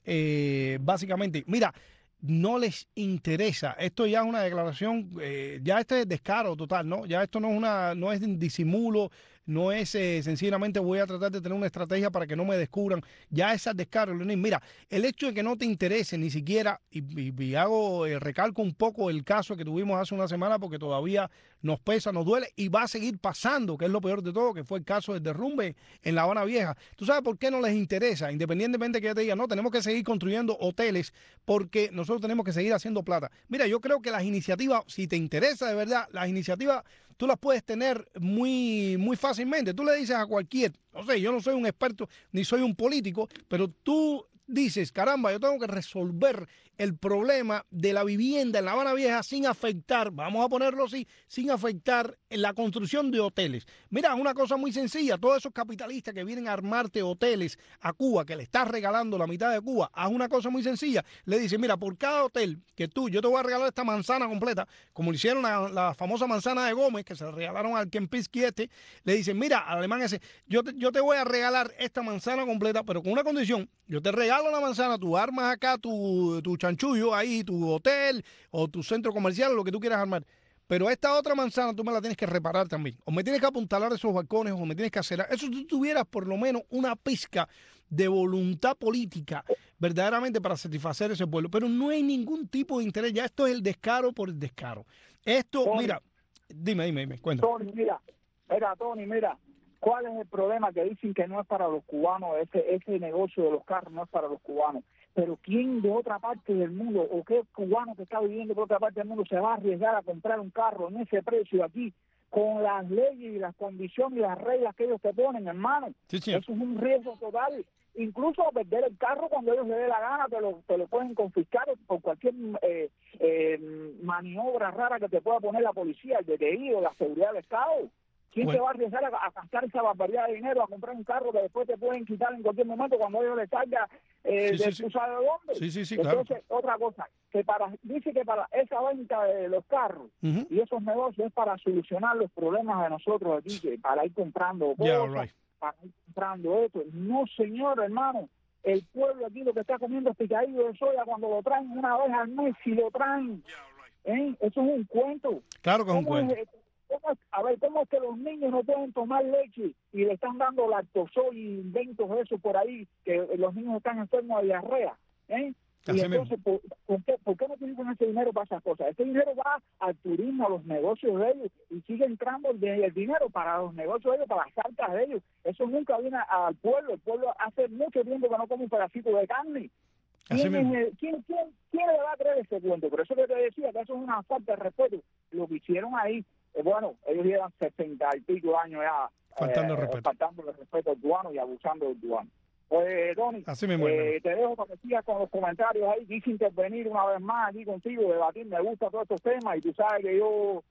básicamente. Mira, no les interesa. Esto ya es una declaración, ya este es descaro total, ¿no? Ya esto no es disimulo, no es sencillamente voy a tratar de tener una estrategia para que no me descubran. Ya es descaro, Leonid. Mira, el hecho de que no te interese ni siquiera, y hago, recalco un poco el caso que tuvimos hace una semana porque todavía nos pesa, nos duele y va a seguir pasando, que es lo peor de todo, que fue el caso del derrumbe en La Habana Vieja. ¿Tú sabes por qué no les interesa? Independientemente que ya te digan, no, tenemos que seguir construyendo hoteles porque nosotros tenemos que seguir haciendo plata. Mira, yo creo que las iniciativas, si te interesa de verdad, las iniciativas tú las puedes tener muy, muy fácilmente. Tú le dices a cualquier, no sé, yo no soy un experto ni soy un político, pero tú dices, caramba, yo tengo que resolver el problema de la vivienda en La Habana Vieja sin afectar, vamos a ponerlo así, sin afectar la construcción de hoteles. Mira, una cosa muy sencilla, todos esos capitalistas que vienen a armarte hoteles a Cuba, que le estás regalando la mitad de Cuba, haz una cosa muy sencilla, le dices, mira, por cada hotel que yo te voy a regalar esta manzana completa, como le hicieron la famosa manzana de Gómez, que se la regalaron al Kempinski le dicen, mira, al alemán ese, yo te voy a regalar esta manzana completa, pero con una condición, yo te regalo la manzana, tú armas acá tu chanchullo ahí, tu hotel o tu centro comercial o lo que tú quieras armar. Pero esta otra manzana tú me la tienes que reparar también. O me tienes que apuntalar esos balcones o me tienes que hacer... Eso si tú tuvieras por lo menos una pizca de voluntad política verdaderamente para satisfacer ese pueblo. Pero no hay ningún tipo de interés. Ya esto es el descaro por el descaro. Esto, Tony, mira, dime, cuéntame. Tony, mira. ¿Cuál es el problema? Que dicen que no es para los cubanos, ese negocio de los carros no es para los cubanos. Pero ¿quién de otra parte del mundo, o qué cubano que está viviendo por otra parte del mundo se va a arriesgar a comprar un carro en ese precio aquí, con las leyes y las condiciones y las reglas que ellos te ponen, hermano? Sí. Eso es un riesgo total. Incluso perder el carro cuando ellos les dé la gana, te lo pueden confiscar por cualquier maniobra rara que te pueda poner la policía, el DTI o la seguridad del Estado. ¿Quién te va a arriesgar a gastar esa barbaridad de dinero, a comprar un carro que después te pueden quitar en cualquier momento cuando ellos les salga tú sabes de dónde? Sí, Entonces, claro. Otra cosa, dice que para esa venta de los carros y esos negocios es para solucionar los problemas de nosotros aquí, que para ir comprando cosas, para ir comprando esto. No, señor, hermano. El pueblo aquí lo que está comiendo es picadillo de soya cuando lo traen una vez al mes, si lo traen. Eso es un cuento. Claro que es un cuento. ¿Cómo es que los niños no pueden tomar leche y le están dando lactosol y inventos de eso por ahí, que los niños están enfermos de diarrea? Y entonces, ¿por qué no utilizan ese dinero para esas cosas? Ese dinero va al turismo, a los negocios de ellos, y sigue entrando el dinero para los negocios de ellos, para las arcas de ellos. Eso nunca viene al pueblo. El pueblo hace mucho tiempo que no come un pedacito de carne. ¿Quién le va a creer ese cuento? Por eso que te decía que eso es una falta de respeto. Lo que hicieron ahí, bueno, ellos llevan 60 y pico años ya faltando el respeto al cubano y abusando del cubano. Pues, Tony, te dejo para que sigas con los comentarios ahí. Quise intervenir una vez más aquí contigo, debatir. Me gustan todos estos temas y tú sabes que yo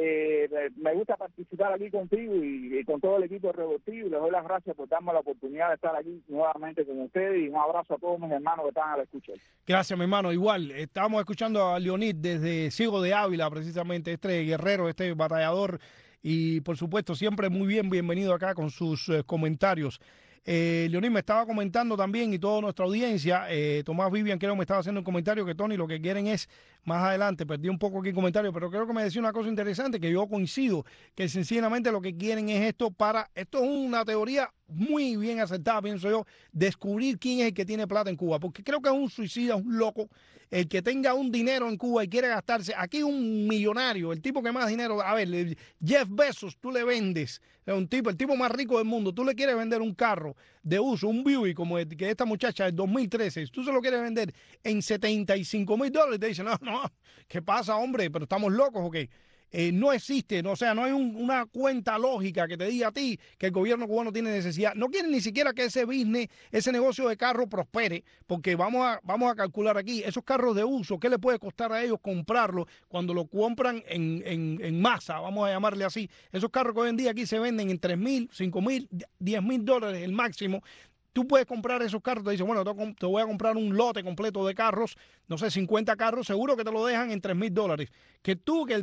me gusta participar aquí contigo y con todo el equipo de Revoltivo. Les doy las gracias por darme la oportunidad de estar aquí nuevamente con ustedes y un abrazo a todos mis hermanos que están a la escucha. Gracias, mi hermano. Igual, estábamos escuchando a Leonid desde Ciego de Ávila, precisamente, este guerrero, este batallador, y por supuesto siempre muy bienvenido acá con sus comentarios. Leonid me estaba comentando también, y toda nuestra audiencia, Tomás Vivian creo me estaba haciendo un comentario que Tony lo que quieren es más adelante, perdí un poco aquí el comentario, pero creo que me decía una cosa interesante que yo coincido, que sencillamente lo que quieren es esto es una teoría muy bien acertada, pienso yo, descubrir quién es el que tiene plata en Cuba, porque creo que es un suicida, un loco, el que tenga un dinero en Cuba y quiere gastarse, aquí un millonario, el tipo que más dinero, a ver, Jeff Bezos, tú le vendes, el tipo más rico del mundo, tú le quieres vender un carro de uso, un Buick, como que esta muchacha del 2013, tú se lo quieres vender en $75,000, te dicen, no, ¿qué pasa, hombre? Pero estamos locos, ¿ok? No existe, no hay una cuenta lógica que te diga a ti que el gobierno cubano tiene necesidad. No quieren ni siquiera que ese business, ese negocio de carro prospere, porque vamos a calcular aquí, esos carros de uso, ¿qué le puede costar a ellos comprarlo cuando lo compran en masa? Vamos a llamarle así. Esos carros que hoy en día aquí se venden en $3,000, $5,000, $10,000 el máximo. Tú puedes comprar esos carros, te dicen, bueno, te voy a comprar un lote completo de carros, no sé, 50 carros, seguro que te lo dejan en $3,000. Que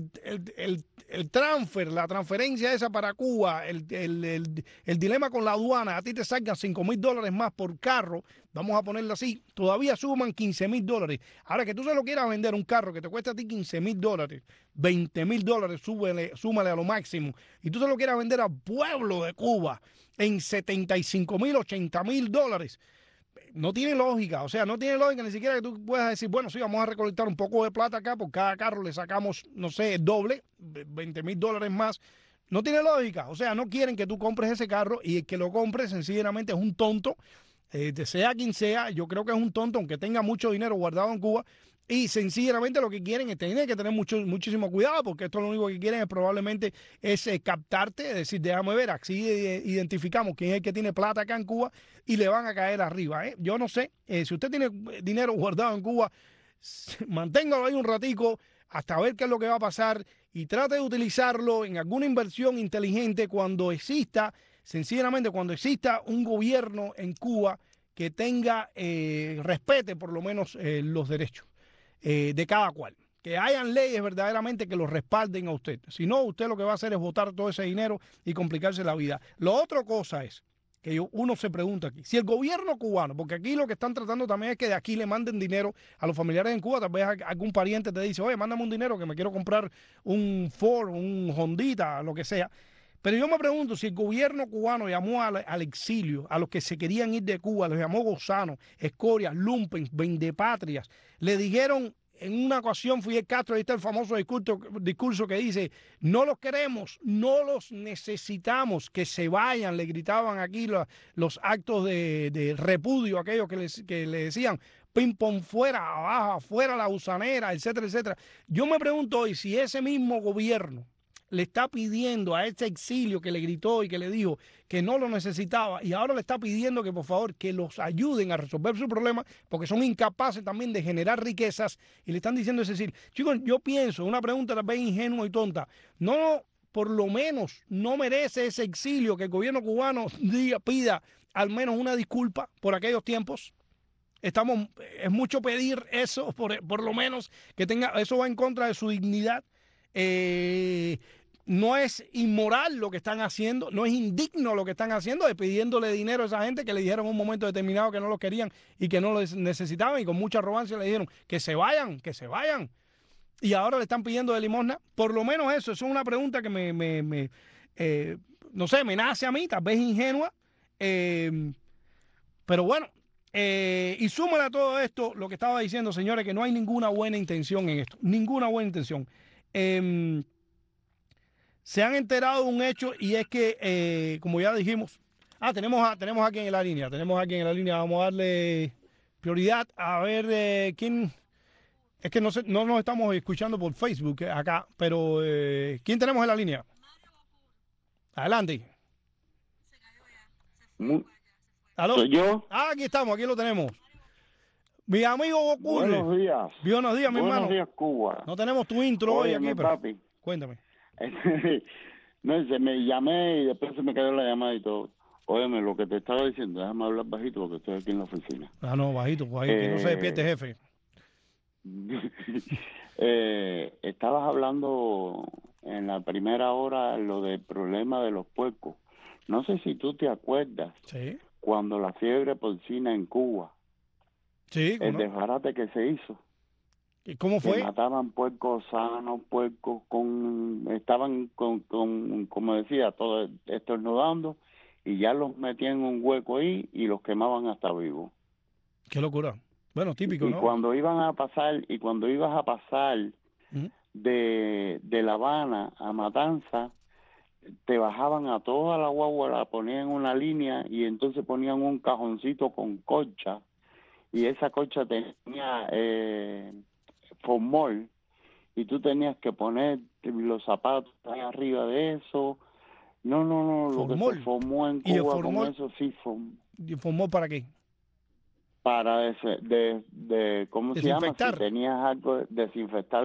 el transfer, la transferencia esa para Cuba, el dilema con la aduana, a ti te salgan $5,000 más por carro, vamos a ponerlo así, todavía suman $15,000. Ahora que tú se lo quieras vender un carro que te cuesta a ti $15,000, $20,000, súmale a lo máximo, y tú se lo quieras vender al pueblo de Cuba en $75,000, $80,000. No tiene lógica, o sea, no tiene lógica ni siquiera que tú puedas decir, bueno, sí, vamos a recolectar un poco de plata acá, por cada carro le sacamos, no sé, el doble, $20,000 más. No tiene lógica, o sea, no quieren que tú compres ese carro y el que lo compre sencillamente es un tonto, sea quien sea, yo creo que es un tonto, aunque tenga mucho dinero guardado en Cuba. Y sencillamente lo que quieren es tener que tener muchísimo cuidado, porque esto lo único que quieren es probablemente captarte, es decir, déjame ver, así identificamos quién es el que tiene plata acá en Cuba y le van a caer arriba. Yo no sé, si usted tiene dinero guardado en Cuba, manténgalo ahí un ratico hasta ver qué es lo que va a pasar y trate de utilizarlo en alguna inversión inteligente cuando exista, sencillamente cuando exista un gobierno en Cuba que tenga, respete por lo menos los derechos de cada cual, que hayan leyes verdaderamente que los respalden a usted. Si no, usted lo que va a hacer es botar todo ese dinero y complicarse la vida. La otra cosa es que uno se pregunta aquí, si el gobierno cubano, porque aquí lo que están tratando también es que de aquí le manden dinero a los familiares en Cuba, tal vez algún pariente te dice, oye, mándame un dinero que me quiero comprar un Ford, un Hondita, lo que sea. Pero yo me pregunto si el gobierno cubano llamó al exilio, a los que se querían ir de Cuba, los llamó gusanos, escorias, lumpens, vendepatrias. Le dijeron, en una ocasión Fidel Castro, ahí está el famoso discurso que dice, no los queremos, no los necesitamos, que se vayan, le gritaban aquí los actos de repudio, aquellos que le decían, ping pong fuera, abajo, fuera la gusanera, etcétera, etcétera. Yo me pregunto hoy si ese mismo gobierno le está pidiendo a ese exilio que le gritó y que le dijo que no lo necesitaba y ahora le está pidiendo que por favor que los ayuden a resolver su problema porque son incapaces también de generar riquezas y le están diciendo es decir, chicos, yo pienso, una pregunta tal vez ingenua y tonta, no, por lo menos no merece ese exilio que el gobierno cubano pida al menos una disculpa por aquellos tiempos. Es mucho pedir eso, por lo menos que tenga, eso va en contra de su dignidad. No es inmoral lo que están haciendo, no es indigno lo que están haciendo de pidiéndole dinero a esa gente que le dijeron en un momento determinado que no lo querían y que no lo necesitaban y con mucha arrogancia le dijeron que se vayan y ahora le están pidiendo de limosna. Por lo menos eso es una pregunta que no sé, me nace a mí, tal vez ingenua, pero bueno, Y súmale a todo esto lo que estaba diciendo, señores, que no hay ninguna buena intención en esto. Ninguna buena intención. Se han enterado de un hecho y es que, como ya dijimos, tenemos aquí en la línea. Vamos a darle prioridad a ver quién. Es que no nos estamos escuchando por Facebook acá, pero ¿quién tenemos en la línea? Adelante. ¿Aló? ¿Soy yo? Aquí estamos, aquí lo tenemos. Mi amigo Goku. Buenos días. Buenos días, mi hermano. Buenos días, Cuba. No tenemos tu intro hoy aquí, pero papi. cuéntame. No, me llamé y después se me cayó la llamada y todo. Óyeme, lo que te estaba diciendo, déjame hablar bajito porque estoy aquí en la oficina. No, bajito, que no se despierte, jefe. Estabas hablando en la primera hora lo del problema de los puercos. No sé si tú te acuerdas. Sí. Cuando la fiebre porcina en Cuba. Sí. El desbarate que se hizo. ¿Y cómo fue? Que mataban puercos sanos, puercos estaban como decía, todo estornudando y ya los metían en un hueco ahí y los quemaban hasta vivos. Qué locura. Bueno, típico, y ¿no? Cuando ibas a pasar de La Habana a Matanza, te bajaban a toda la guagua, la ponían en una línea y entonces ponían un cajoncito con colcha y esa colcha tenía formol y tú tenías que poner los zapatos ahí arriba de eso. No, lo que se formó en Cuba con eso sí formó. ¿Y formó para qué? Para ¿cómo se llama? Si tenías algo, desinfectar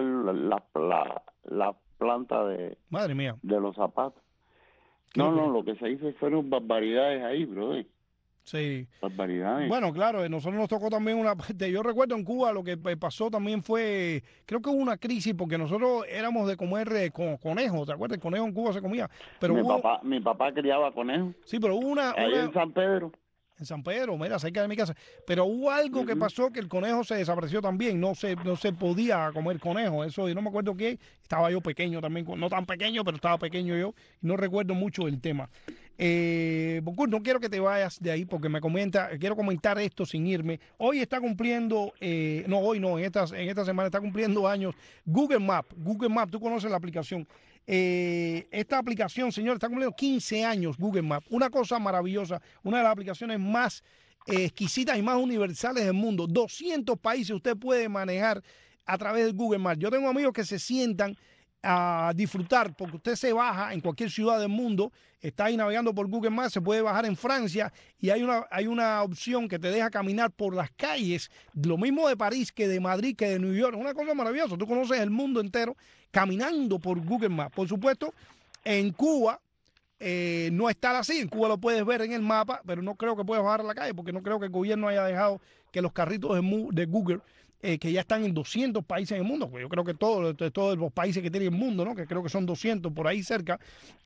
la planta de, madre mía, de los zapatos. No, lo que se hizo fueron barbaridades ahí, brother. Sí. Barbaridades. Bueno, claro, nosotros nos tocó también una parte. Yo recuerdo en Cuba lo que pasó también fue, creo que hubo una crisis porque nosotros éramos de comer conejos, ¿te acuerdas? El conejo en Cuba se comía. Pero mi papá criaba conejos. Sí, pero hubo ahí en San Pedro. En San Pedro, mira, cerca de mi casa. Pero hubo algo que pasó que el conejo se desapareció también. No se podía comer conejo. Eso, yo no me acuerdo qué. Estaba yo pequeño también. No tan pequeño, pero estaba pequeño yo. No recuerdo mucho el tema. Bocur, no quiero que te vayas de ahí porque quiero comentar esto sin irme. Hoy está cumpliendo, en esta semana está cumpliendo años Google Maps. Google Maps, tú conoces la aplicación. Esta aplicación, señor, está cumpliendo 15 años Google Maps. Una cosa maravillosa, una de las aplicaciones más exquisitas y más universales del mundo. 200 países usted puede manejar a través de Google Maps. Yo tengo amigos que se sientan a disfrutar porque usted se baja en cualquier ciudad del mundo, está ahí navegando por Google Maps, se puede bajar en Francia y hay una opción que te deja caminar por las calles, lo mismo de París que de Madrid que de New York. Es una cosa maravillosa, tú conoces el mundo entero caminando por Google Maps. Por supuesto, en Cuba no está así, en Cuba lo puedes ver en el mapa, pero no creo que puedas bajar a la calle porque no creo que el gobierno haya dejado que los carritos de Google que ya están en 200 países en el mundo, pues yo creo que todos los países que tiene el mundo, ¿no? Que creo que son 200 por ahí cerca,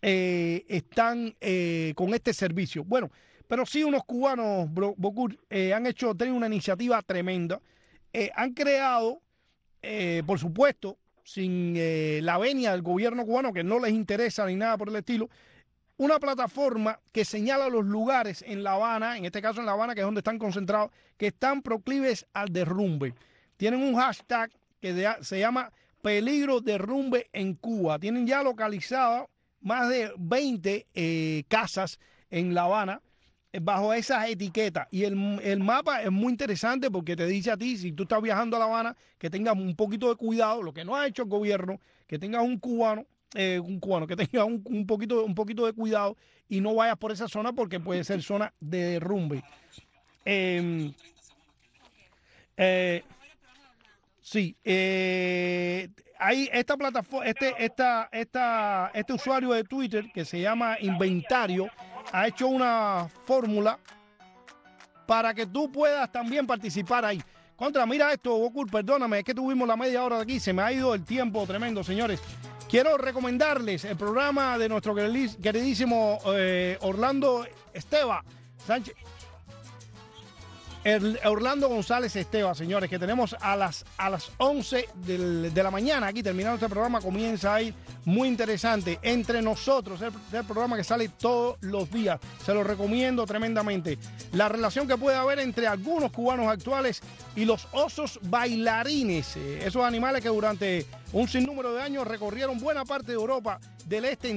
están con este servicio. Bueno, pero sí unos cubanos, Bocur, han tenido una iniciativa tremenda. Han creado, por supuesto, sin la venia del gobierno cubano, que no les interesa ni nada por el estilo, una plataforma que señala los lugares en La Habana, en este caso en La Habana, que es donde están concentrados, que están proclives al derrumbe. Tienen un hashtag que se llama Peligro Derrumbe en Cuba. Tienen ya localizadas más de 20 casas en La Habana bajo esas etiquetas. Y el mapa es muy interesante porque te dice a ti, si tú estás viajando a La Habana, que tengas un poquito de cuidado, lo que no ha hecho el gobierno, que tengas un cubano, que tenga un poquito de cuidado y no vayas por esa zona porque puede ser zona de derrumbe. Sí, hay esta plataforma, este usuario de Twitter que se llama Inventario ha hecho una fórmula para que tú puedas también participar ahí. Mira esto, Goku, perdóname, es que tuvimos la media hora de aquí, se me ha ido el tiempo tremendo, señores. Quiero recomendarles el programa de nuestro queridísimo Orlando Esteva Sánchez. Orlando González Esteban, señores, que tenemos a las 11 de la mañana aquí, terminando este programa, comienza a ir muy interesante. Entre nosotros, el programa que sale todos los días, se lo recomiendo tremendamente. La relación que puede haber entre algunos cubanos actuales y los osos bailarines, esos animales que durante un sinnúmero de años recorrieron buena parte de Europa del Este